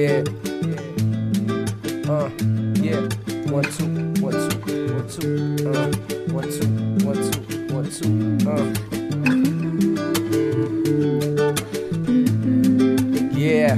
Yeah. Yeah. 1 2 1 2 1 2. 1 2 1 2 1 2. Yeah.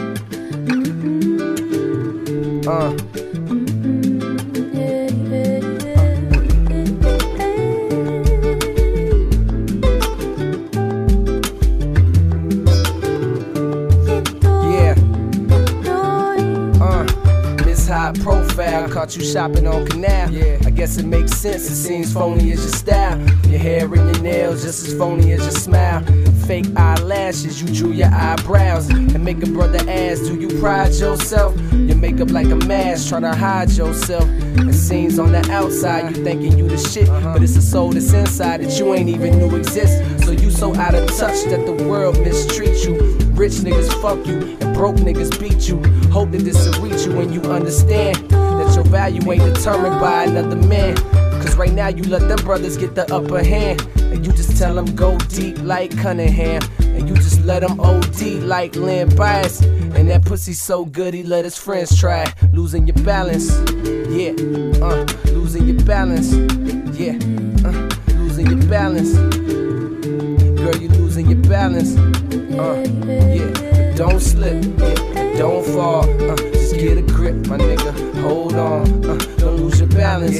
High profile, caught you shopping on Canal. Yeah, I guess it makes sense. It seems phony as your style. Your hair and your nails just as phony as your smile. Fake eyelashes, you drew your eyebrows and make a brother ask, do you pride yourself? Your makeup like a mask, trying to hide yourself. It seems on the outside you thinking you the shit, but it's a soul that's inside that you ain't even knew exist. So you so out of touch that the world mistreats you. Rich niggas fuck you and broke niggas beat you. Hope that this will reach you when you understand that your value ain't determined by another man. Cause right now you let them brothers get the upper hand, and you just tell them go deep like Cunningham, and you just let them OD like Lynn Bias. And that pussy so good he let his friends try it. Losing your balance, yeah, losing your balance, yeah, losing your balance. Girl, you losing your balance, yeah, but don't slip, yeah, don't fall, just get a grip, my nigga, hold on, don't lose your balance,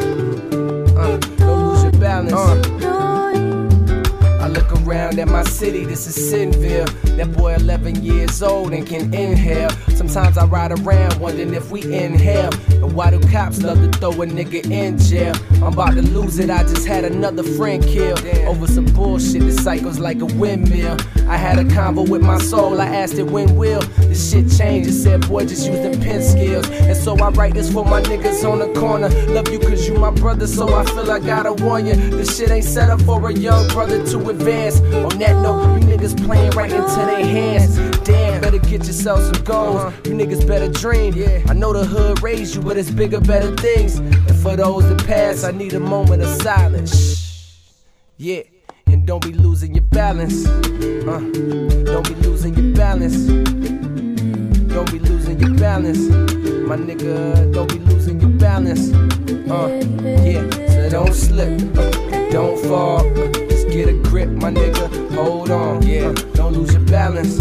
don't lose your balance. I look around at my city, this is Sinville. That boy 11 years old and can inhale. Sometimes I ride around wondering if we inhale. And why do cops love to throw a nigga in jail? I'm about to lose it, I just had another friend killed over some bullshit that cycles like a windmill. I had a convo with my soul, I asked it when will this shit change? It said boy just use them pen skills. And so I write this for my niggas on the corner. Love you cause you my brother, so I feel I gotta warn you. This shit ain't set up for a young brother to advance. On that note, you niggas playing right into their hands. Damn, better get yourself some goals. You niggas better dream. I know the hood raised you, but it's bigger, better things. And for those that pass, I need a moment of silence. Shh. Yeah, and don't be losing your balance. Don't be losing your balance. Don't be losing your balance. My nigga, don't be losing your balance. Yeah, so don't slip, don't fall. Get a grip, my nigga, hold on, yeah. Don't lose your balance,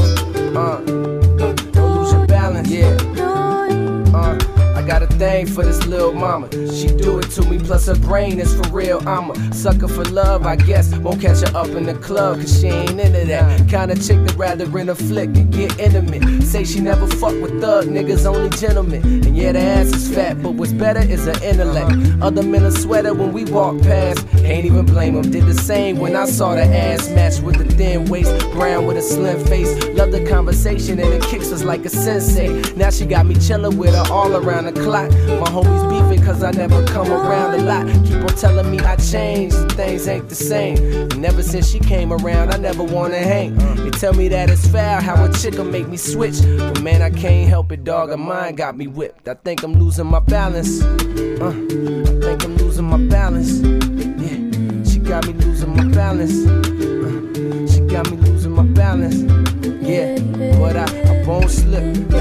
don't lose your balance, yeah. I got a thing for this little mama. She do it to me, plus her brain is for real. I'm a sucker for love, I guess. Won't catch her up in the club, cause she ain't into that kind of chick that rather rent a flick and get intimate. Say she never fuck with thug niggas, only gentlemen. And yeah, the ass is fat, but what's better is her intellect. Other men are sweater when we walk past. Can't even blame them, did the same when I saw the ass match with the thin waist, brown with a slim face. Love the conversation and it kicks us like a sensei. Now she got me chillin' with her all around the clock. My homies beefing cause I never come around a lot. Keep on telling me I changed, things ain't the same. And ever since she came around, I never wanna hang. They tell me that it's foul how a chick'll make me switch, but man, I can't help it, dog. Her mind got me whipped. I think I'm losing my balance. I think I'm losing my balance. Yeah, she got me losing my balance. She got me losing my balance. Yeah, but I won't slip.